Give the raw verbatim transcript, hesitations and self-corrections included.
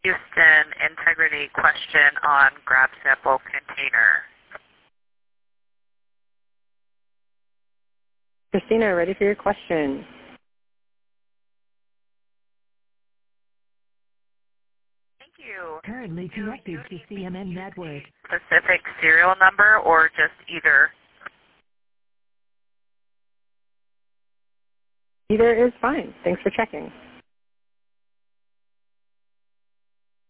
Houston integrity question on grab sample container. Christina, ready for your question. Thank you. Currently connected to C M M network. Specific serial number or just either? Either is fine. Thanks for checking.